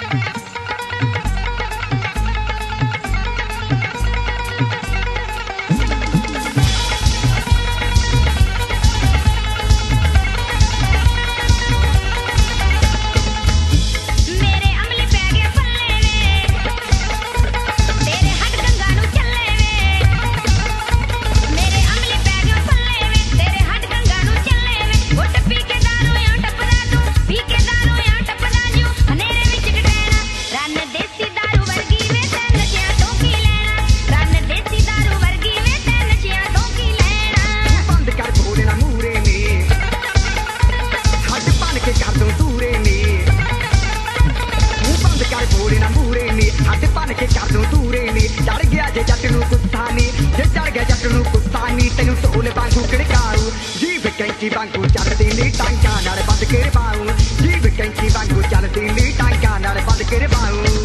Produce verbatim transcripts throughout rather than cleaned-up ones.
कैंची वांगू चलदी नी टांगा नाल बंद के पाऊं जीव कैंची वांगू चलदी नी टांगा नाल बंद के पाऊं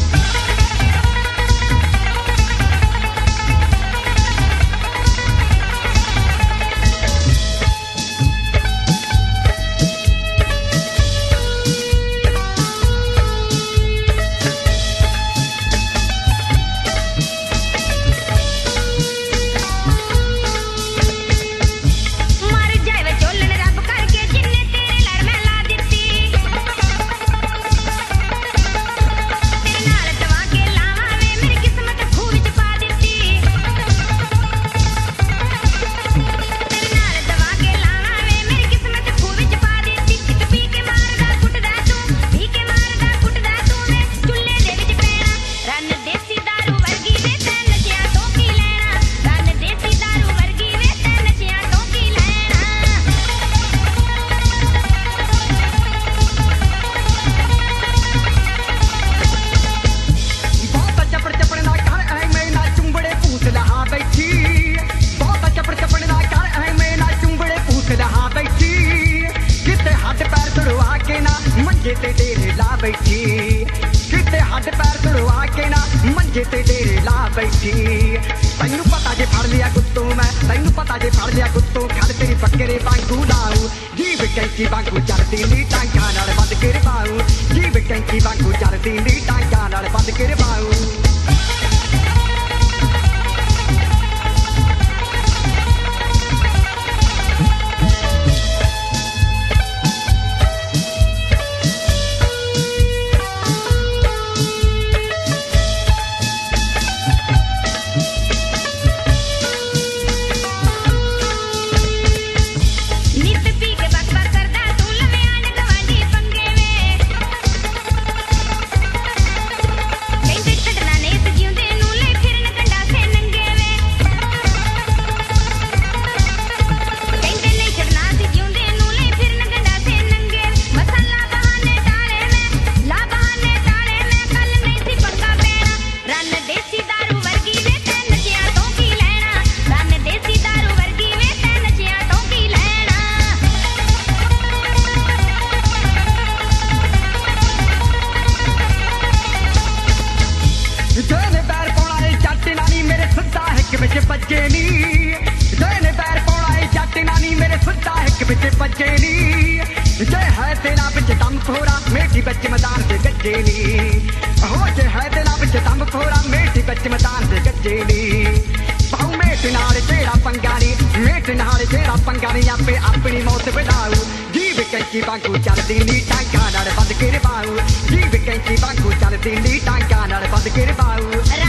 ते डेरे ला बैठी किते हद पैर तड़वा के ना मंजे ते डेरे ला बैठी तैनू पता जे फड़ लिया कुत्तों मैं तैनू पता जे फड़ लिया कुत्तों खड़ तेरी बकरे वांगू लाऊं जीव कैंची वांगू चलदी नी टांगा नाल बंद के पाऊं जीव कैंची वांगू चलदी नी टांगा नाल बंद के पाऊं बच्चे नी जय पैर पौड़ाए जट नानी मेरे सुद्धा एक बिच बच्चे नी जय है तेरा बिच दम फोड़ा मेटी बच्चे मैदान से गज्जे नी हो जय है तेरा बिच दम फोड़ा मेटी बच्चे मैदान से गज्जे नी पाऊ मेट नाल जेड़ा पंगानी मेट नाल जेड़ा पंगानी आपे अपनी मौत बनाऊ जीव कैंची वांगू चलदी नी टांगा नाल बंद के पाऊ जीव कैंची वांगू चलदी नी टांगा नाल बंद के पाऊ